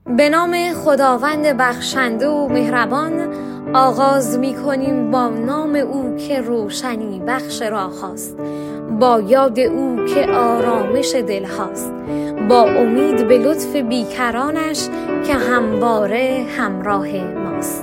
به نام خداوند بخشنده و مهربان آغاز می کنیم با نام او که روشنی بخش راه هاست، با یاد او که آرامش دل هاست، با امید به لطف بیکرانش که همواره همراه ماست.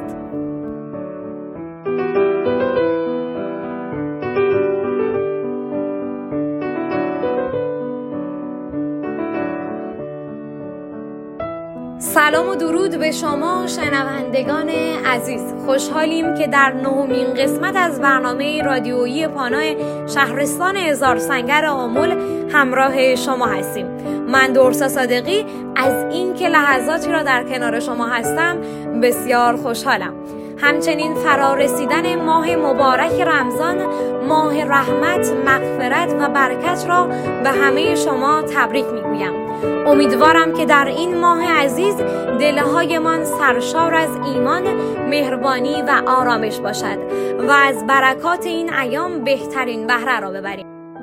سلام و درود به شما شنوندگان عزیز. خوشحالیم که در 9مین قسمت از برنامه رادیویی پانا شهرستان هزار سنگر آمل همراه شما هستیم. من دورسا صادقی از این که لحظاتی را در کنار شما هستم بسیار خوشحالم. همچنین فرارسیدن ماه مبارک رمضان، ماه رحمت، مغفرت و برکت را به همه شما تبریک میگویم. امیدوارم که در این ماه عزیز دلهایمان سرشار از ایمان، مهربانی و آرامش باشد و از برکات این ایام بهترین بهره را ببریم.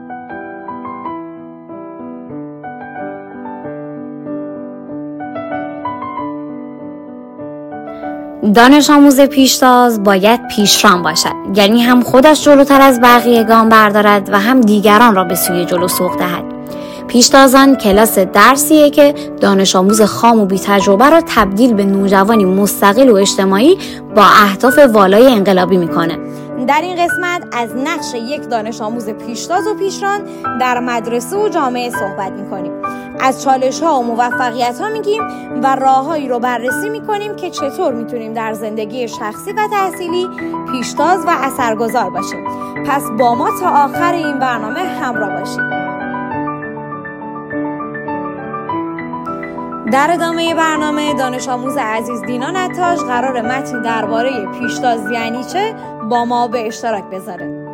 دانش آموز پیشتاز باید پیشران باشد، یعنی هم خودش جلوتر از بقیه گام بردارد و هم دیگران را به سوی جلو سوق دهد. پیشتازان کلاس درسیه که دانش آموز خام و بی تجربه را تبدیل به نوجوانی مستقل و اجتماعی با اهداف والای انقلابی میکنه. در این قسمت از نقش یک دانش آموز پیشتاز و پیشران در مدرسه و جامعه صحبت میکنیم. از چالش‌ها و موفقیت‌ها میگیم و راههایی رو بررسی میکنیم که چطور میتونیم در زندگی شخصی و تحصیلی پیشتاز و اثرگذار باشیم. پس با ما تا آخر این برنامه همراه باشید. در ادامه برنامه دانش آموز عزیز دینا نتاش قرار متنی درباره پیشتاز یعنی چه با ما به اشتراک بذاره.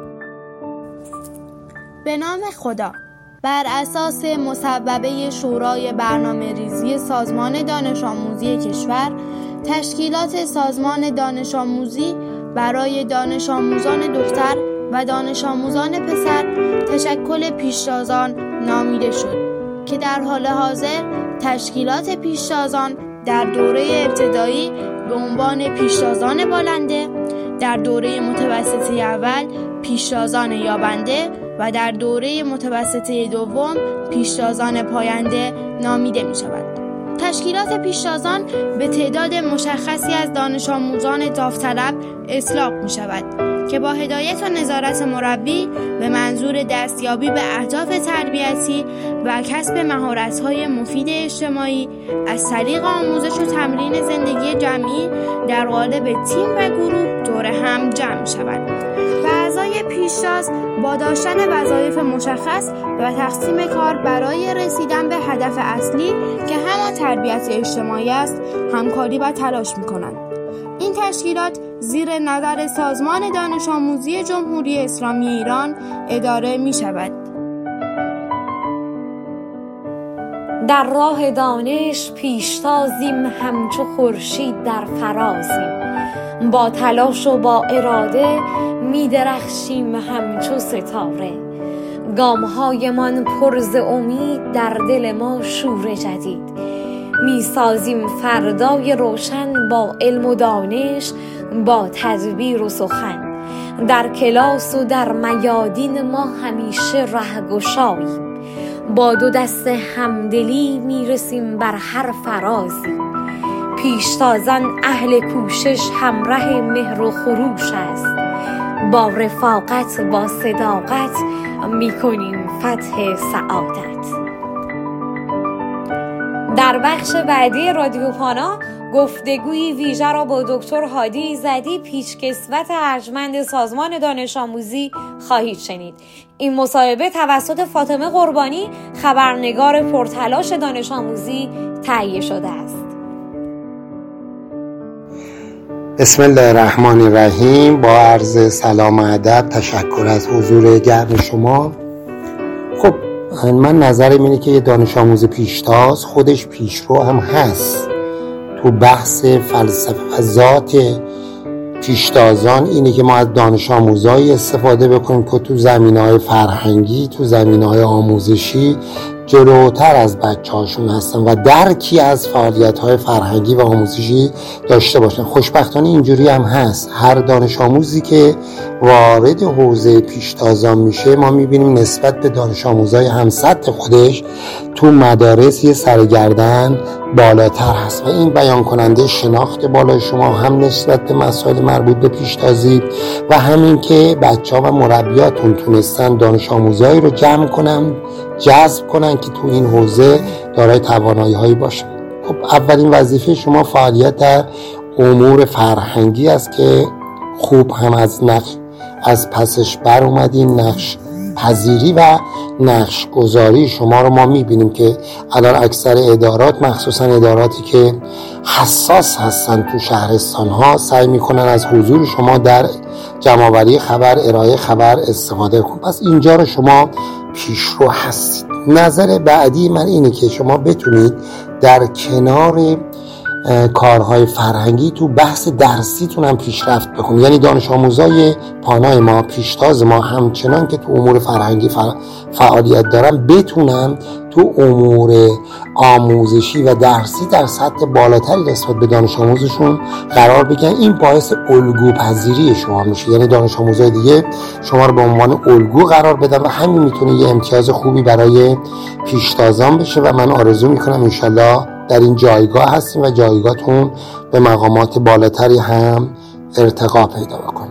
به نام خدا. بر اساس مصوبه شورای برنامه‌ریزی سازمان دانش آموزی کشور، تشکیلات سازمان دانش آموزی برای دانش آموزان دختر و دانش آموزان پسر تشکل پیشتازان نامیده شد که در حال حاضر تشکیلات پیشتازان در دوره ابتدایی به عنوان پیشتازان بالنده، در دوره متوسطه اول پیشتازان یابنده و در دوره متوسطه دوم پیشتازان پاینده نامیده می شود. تشکیلات پیشتازان به تعداد مشخصی از دانش آموزان داوطلب اطلاق می شود که با هدایت و نظارت مربی به منظور دستیابی به اهداف تربیتی و کسب مهارت‌های مفید اجتماعی از طریق آموزش و تمرین زندگی جمعی در قالب تیم و گروه دور هم جمع شود. و اعضای پیشتاز با داشتن وظایف مشخص و تقسیم کار برای رسیدن به هدف اصلی که همان تربیت اجتماعی است، همکاری و تلاش می‌کنند. این تشکیلات زیر نظر سازمان دانش آموزی جمهوری اسلامی ایران اداره می شود. در راه دانش پیشتازیم همچو خورشید در فرازیم، با تلاش و با اراده می درخشیم همچو ستاره. گام‌هایمان پر ز امید در دل ما شور جدید، می سازیم فردای روشن با علم و دانش، با تدبیر و سخن. در کلاس و در میادین ما همیشه رهگشاییم، با دو دست همدلی می رسیم بر هر فرازی. پیشتازان اهل کوشش همراه مهر و خروش است، با رفاقت با صداقت می کنیم فتح سعادت. در بخش بعدی رادیو پانا گفتگوی ویژه را با دکتر هادی ایزدی پیشکسوت ارجمند سازمان دانش آموزی خواهید شنید. این مصاحبه توسط فاطمه قربانی خبرنگار پرتلاش دانش آموزی تهیه شده است. بسم الله الرحمن الرحیم. با عرض سلام و ادب تشکر از حضور گرم شما. خب من نظرم اینه که یه دانش آموز پیشتاز خودش پیشرو هم هست. تو بحث فلسفه و ذات پیشتازان اینه که ما از دانش آموزایی استفاده بکنیم که تو زمینه‌های فرهنگی، تو زمینه‌های آموزشی جلوتر از بچه‌هاشون هستن و درکی از فعالیت‌های فرهنگی و آموزشی داشته باشن. خوشبختانه اینجوری هم هست. هر دانش آموزی که وارد حوزه پیشتازان میشه، ما میبینیم نسبت به دانش آموزای هم سطح خودش تو مدارس یه سرگردن بالاتر هست و این بیان کننده شناخت بالای شما هم نسبت به مسائل مربوط به پیشتازی و همین که بچه‌ها و مربیاتون تونستن دانش آموزایی رو جمع کنن، جذب کنن که تو این حوزه دارای توانایی‌هایی باشن. خب اولین وظیفه شما فعالیت در امور فرهنگی است که خوب هم از پسش بر اومدین. نقش پذیری و نقش گذاری شما رو ما میبینیم که الان اکثر ادارات، مخصوصا اداراتی که حساس هستن تو شهرستان ها، سعی میکنن از حضور شما در جمع‌آوری خبر، ارائه خبر استفاده کنن. پس اینجا رو شما پیشرو هستید. نظر بعدی من اینه که شما بتونید در کنار کارهای فرهنگی تو بحث درسیتون هم پیشرفت بکنید. یعنی دانش آموزای پانای ما، پیشتاز ما، همچنان که تو امور فرهنگی فعالیت دارن، بتونن تو امور آموزشی و درسی در سطح بالاتری نسبت به دانش آموزشون قرار بگیرن. این باعث الگو پذیری شما میشه. یعنی دانش آموزای دیگه شما رو به عنوان الگو قرار بدن و همین میتونه یه امتیاز خوبی برای پیشتازان بشه و من آرزو میکنم انشالله در این جایگاه هستیم و جایگاهتون به مقامات بالاتری هم ارتقا پیدا بکنه.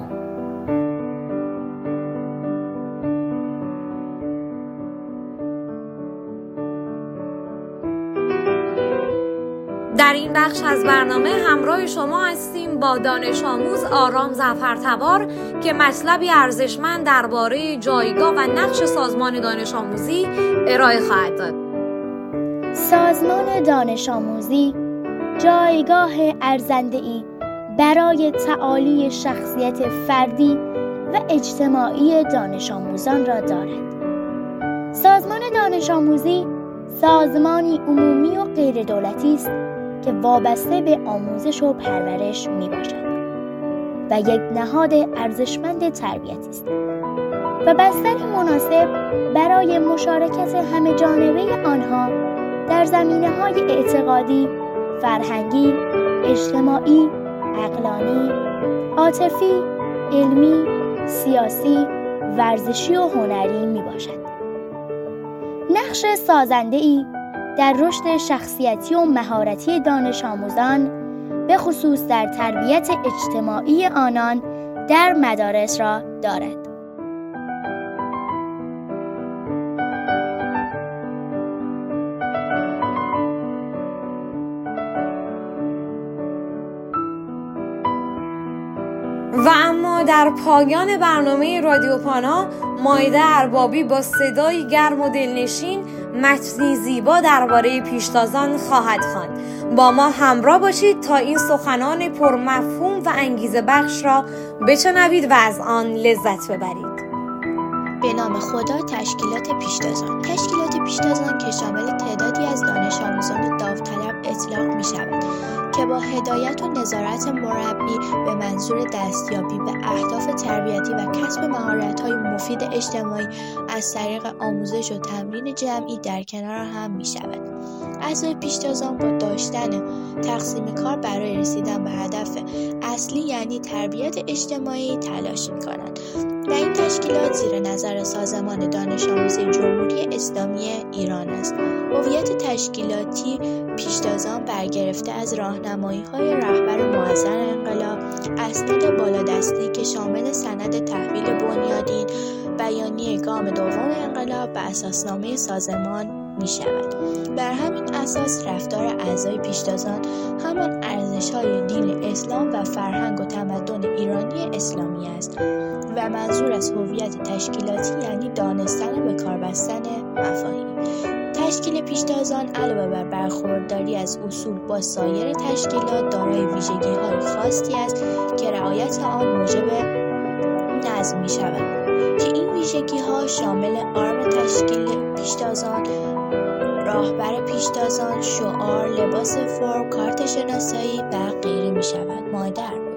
در این بخش از برنامه همراه شما هستیم با دانش آموز آرام ظفرتبار که مطلبی ارزشمند درباره جایگاه و نقش سازمان دانش آموزی ارائه خواهد داد. سازمان دانش آموزی جایگاه ارزنده‌ای برای تعالی شخصیت فردی و اجتماعی دانش آموزان را دارد. سازمان دانش آموزی سازمانی عمومی و غیر دولتی است که وابسته به آموزش و پرورش می باشد و یک نهاد ارزشمند تربیتی است و بستری مناسب برای مشارکت همه جانبه آنها در زمینه‌های اعتقادی، فرهنگی، اجتماعی، عقلانی، عاطفی، علمی، سیاسی، ورزشی و هنری می باشد. نقش سازنده‌ای در رشد شخصیتی و مهارتی دانش آموزان، به خصوص در تربیت اجتماعی آنان در مدارس را دارد. و اما در پایان برنامه رادیو پانا، مائده اربابی با صدایی گرم و دلنشین متنی زیبا درباره پیشتازان خواهد خواند. با ما همراه باشید تا این سخنان پرمفهوم و انگیزه بخش را بشنوید و از آن لذت ببرید. به نام خدا. تشکیلات پیشتازان که شامل تعدادی از دانش آموزان داوطلب اطلاق می شود که با هدایت و نظارت مربی به منظور دستیابی به اهداف تربیتی و کسب مهارت‌های مفید اجتماعی از طریق آموزش و تمرین جمعی در کنار هم می شود. اعضای پیشتازان با داشتن تقسیم کار برای رسیدن به هدف اصلی یعنی تربیت اجتماعی تلاش می کنند. در این تشکیلات زیر نظر سازمان دانش آموزی جمهوری اسلامی ایران است. هویت تشکیلاتی پیشتازان برگرفته از راهنمایی‌های رهبر معظم انقلاب، اسناد بالادستی که شامل سند تحویل بنیادین، بیانیه گام دوم انقلاب و اساسنامه سازمان می شود. بر همین اساس رفتار اعضای پیشتازان همان ارزش‌های دین اسلام و فرهنگ و تمدن ایرانی اسلامی است و منظور از هویت تشکیلاتی یعنی دانستن به کار بستن مفاهیم. تشکیل پیشتازان علاوه بر برخورداری از اصول با سایر تشکیلات دارای ویژگی‌های خاصی است که رعایت آن موجب نظم می شود که این ویژگی‌ها شامل آرم تشکیل پیشتازان، راهبر پیشتازان، شعار، لباس فرم، کارت شناسایی و غیره می شود. مائده اربابی.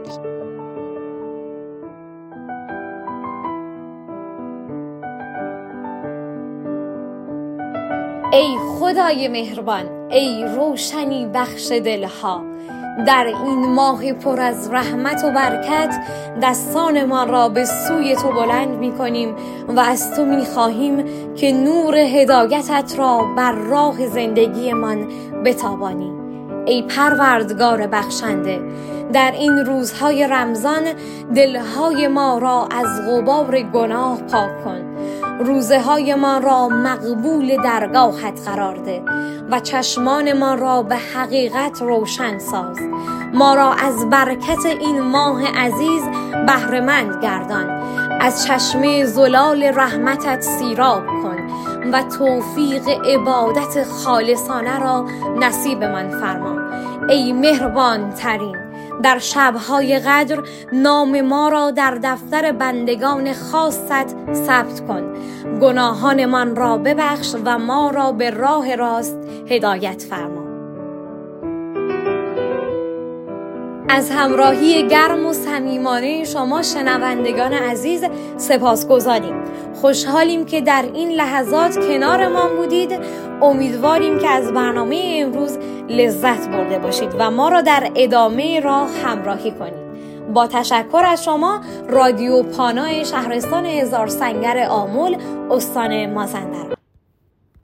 ای خدای مهربان، ای روشنی بخش دلها، در این ماه پر از رحمت و برکت دستان ما را به سوی تو بلند می کنیم و از تو می خواهیم که نور هدایتت را بر راه زندگیمان بتابانی. ای پروردگار بخشنده، در این روزهای رمضان دلهای ما را از غبار گناه پاک کن، روزه های ما را مقبول درگاهت قرار ده و چشمان ما را به حقیقت روشن ساز. ما را از برکت این ماه عزیز بهره‌مند گردان، از چشمه زلال رحمتت سیراب کن و توفیق عبادت خالصانه را نصیب من فرما. ای مهربان ترین، در شبهای قدر نام ما را در دفتر بندگان خاصت ثبت کن، گناهان من را ببخش و ما را به راه راست هدایت فرما. از همراهی گرم و صمیمانه شما شنوندگان عزیز سپاسگزاریم. خوشحالیم که در این لحظات کنارمان بودید. امیدواریم که از برنامه امروز لذت برده باشید و ما را در ادامه راه همراهی کنید. با تشکر از شما، رادیو پانای شهرستان هزار سنگر آمل، استان مازندران.